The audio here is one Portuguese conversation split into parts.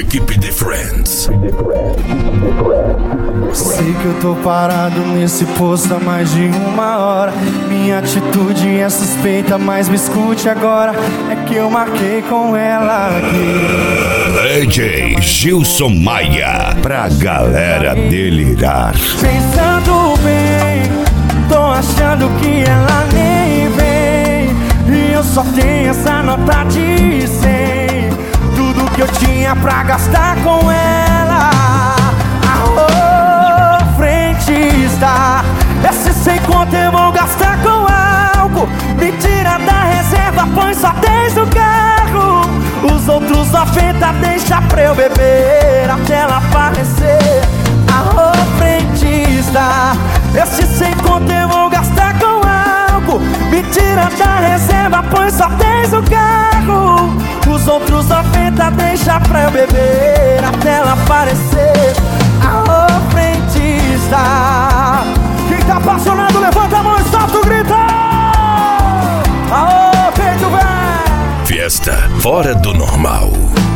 Equipe The Friends. Sei que eu tô parado nesse posto há mais de uma hora. Minha atitude é suspeita, mas me escute agora. É que eu marquei com ela aqui. DJ Gilson Maia, pra galera delirar. Pensando bem, tô achando que ela nem vem. E eu só tenho essa nota de 100. Tudo que eu tinha pra gastar com ela. Alô, frentista, esse 100 conto eu vou gastar com algo. Me tira da reserva, põe só 10 no carro. Os outros 90 deixa pra eu beber até ela aparecer. Alô, frentista, esse 100 conto eu vou gastar com algo. Me tira da reserva, põe só 10 no carro. Os outros 90 deixa pra eu beber até ela aparecer. Alô, frentista, quem tá apaixonado levanta a mão e solta o grito. Alô, peito velho. Fiesta fora do normal.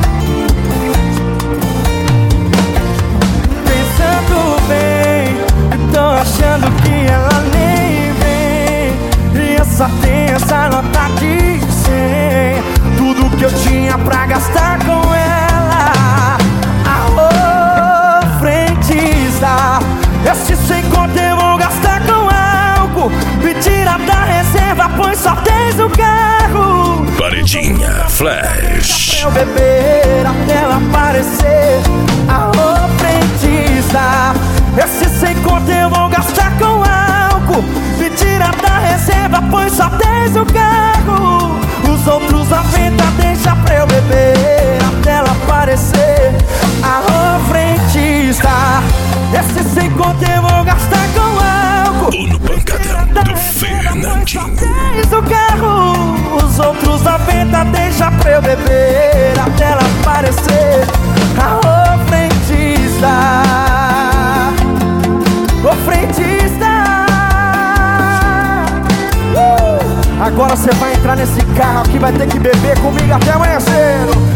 Pensando bem, tô achando que ela nem vem. E eu só tenho essa nota de 100. Tudo que eu tinha pra gastar com ela. Alô, frentista, esse 100 conto eu vou gastar com algo. Me tira da reserva, põe só 10 no carro. Paredinha Flash. Pra eu beber até ela aparecer. Alô, frentista, esse 100 conto eu vou gastar com algo. Me tira da reserva, põe só 10 no carro. Os outros 90 deixa pra eu beber até ela aparecer. Alô, frentista, esse 100 conto eu vou gastar com algo. Tô no pancadão do Fernandinho. 10 no carro. Os outros 90 deixa pra eu beber até ela aparecer. Alô, frentista, ô frentista. Agora você vai entrar nesse carro aqui, vai ter que beber comigo até amanhecer.